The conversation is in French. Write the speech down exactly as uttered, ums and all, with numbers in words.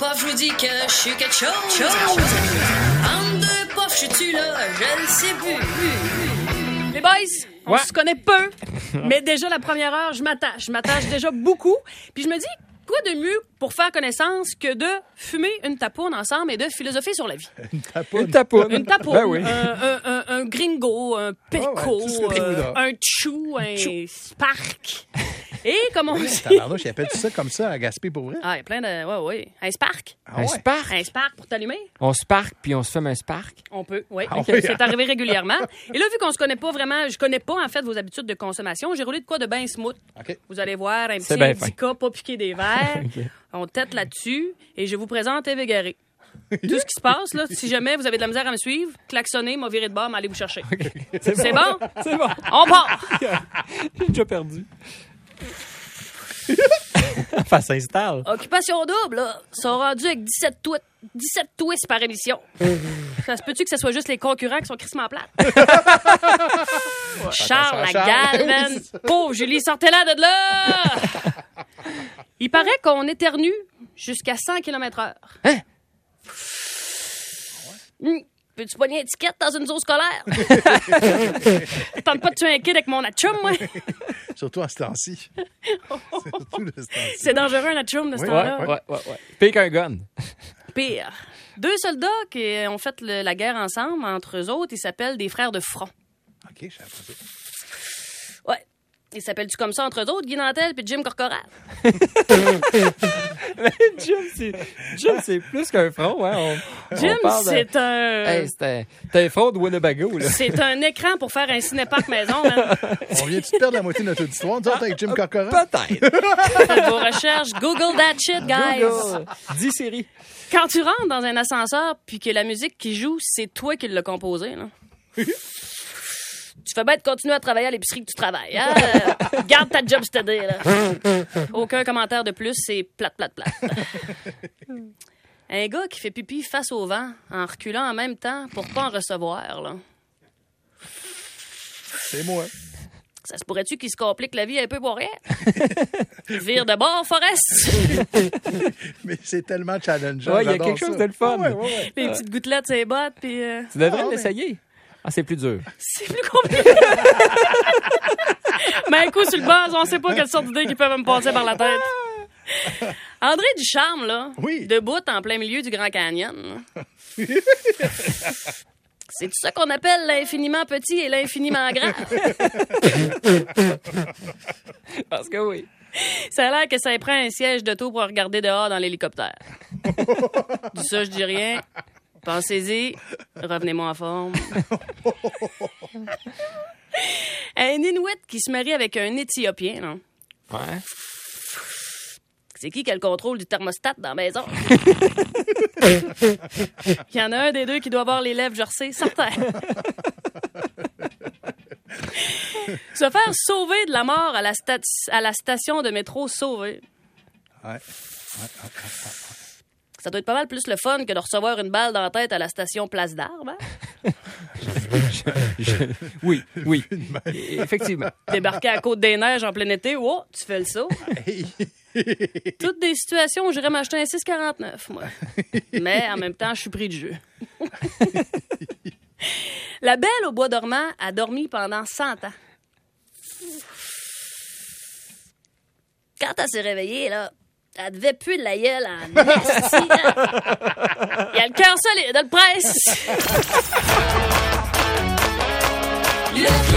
puffs, je vous dis que je suis quelque chose. chose. En deux puffs, je suis là, je le sais plus. Les boys, on Ouais. se connaît peu, mais déjà la première heure, je m'attache. Je m'attache déjà beaucoup. Puis je me dis, quoi de mieux pour faire connaissance que de fumer une tapoune ensemble et de philosopher sur la vie? Une tapoune. Une tapoune. Une tapoune, Ben oui. un, un, un, un gringo, un peco, Ah ouais, tout ce que tu euh, voudras. un chou, un spark. Et comme on dit... Tabarnouche, il appelle ça comme ça à Gaspé pour vrai? Ah, il y a plein de... Ouais, ouais. Un spark. Ah Un ouais? spark. Un spark pour t'allumer. On se parque puis on se fume un spark. On peut, oui. Ah Donc, oui. c'est arrivé régulièrement. Et là, vu qu'on se connaît pas vraiment, je connais pas, en fait, vos habitudes de consommation, j'ai roulé de quoi de bien smooth. OK. Vous allez voir, un C'est petit bien indica, pas piqué des verres. OK. On tête là-dessus et je vous présente Eve Égaré. Tout ce qui se passe, là, si jamais vous avez de la misère à me suivre, klaxonnez, m'a viré de bord, m'allez vous chercher. C'est C'est bon? C'est bon. On part! J'ai déjà perdu. Enfin, ça s'installe. Occupation double, là. Ils sont rendus avec dix-sept, twi- dix-sept twists par émission. Ça se peut-tu que ce soit juste les concurrents qui sont crissement plates? Charles, la Charles. galvane. Oui, c'est ça. Pauvre Julie, sortez-la de là! Il paraît qu'on éternue jusqu'à cent kilomètres heure. Hein? Hum, Peux-tu pogner une étiquette dans une zone scolaire? Tente pas de tuer un kid avec mon atchoum, moi. Surtout en ce temps-ci. Surtout de ce temps-ci. C'est dangereux, un atchoum, de ce Oui, temps-là. Ouais, ouais, ouais. Pire qu'un gun. Pire. Deux soldats qui ont fait le- la guerre ensemble, entre eux autres, ils s'appellent des frères de front. OK, je savais pas ça. Ouais. Ils s'appellent-tu comme ça entre eux autres, Guy Nantel puis Jim Corcoran? Jim, c'est, Jim, c'est plus qu'un front, hein. On, Jim, on parle de- c'est un... Hey, c'était, c'était un front de Winnebago, là. C'est un écran pour faire un cinéparc maison, man. On vient-tu de perdre la moitié de notre auditoire, nous autres, avec Jim Corcoran? Peut-être. Faites vos recherches. Google that shit, guys. Google. dix séries. Quand tu rentres dans un ascenseur puis que la musique qui joue, c'est toi qui l'as composée, là. Tu fais bien de continuer à travailler à l'épicerie que tu travailles. Hein? Euh, garde ta job steady, là. Aucun commentaire de plus, c'est plate, plate, plate. Un gars qui fait pipi face au vent en reculant en même temps pour pas en recevoir, là. C'est moi. Ça se pourrait-tu qu'il se complique la vie un peu pour rien? Vire de bord, Forest! Mais c'est tellement challengeant. Ouais, il y a j'adore quelque chose ça. de le fun. Ouais, ouais, ouais. Les petites gouttelettes, c'est bottes, puis euh, Tu devrais Ah, ouais. l'essayer. Ah, c'est plus dur. c'est plus compliqué. Mais un coup sur le buzz, on sait pas quelle sorte d'idées qui peuvent me passer par la tête. André Ducharme, là, Oui. debout en plein milieu du Grand Canyon. là. C'est tout ça qu'on appelle l'infiniment petit et l'infiniment grand. Parce que oui. Ça a l'air que ça prend un siège d'auto pour regarder dehors dans l'hélicoptère. Du ça, je dis rien. Pensez-y. Revenez-moi en forme. Un Inuit qui se marie avec un Éthiopien, non? Ouais. C'est qui qui a le contrôle du thermostat dans la maison? Il y en a un des deux qui doit avoir les lèvres gercées, certain. Se faire sauver de la mort à la, sta- à la station de métro Sauvé. Ouais. Ça doit être pas mal plus le fun que de recevoir une balle dans la tête à la station Place d'Arbre. Hein? Je- oui, oui. Effectivement. Débarquer à Côte-des-Neiges en plein été, oh, tu fais le saut. Hey. Toutes des situations où j'irais m'acheter un six quarante-neuf, moi. Mais en même temps, je suis pris de jeu. La belle au bois dormant a dormi pendant cent ans. Quand elle s'est réveillée, là, elle devait puer de la gueule en esti, hein. Il y a le cœur solide, le presse. Le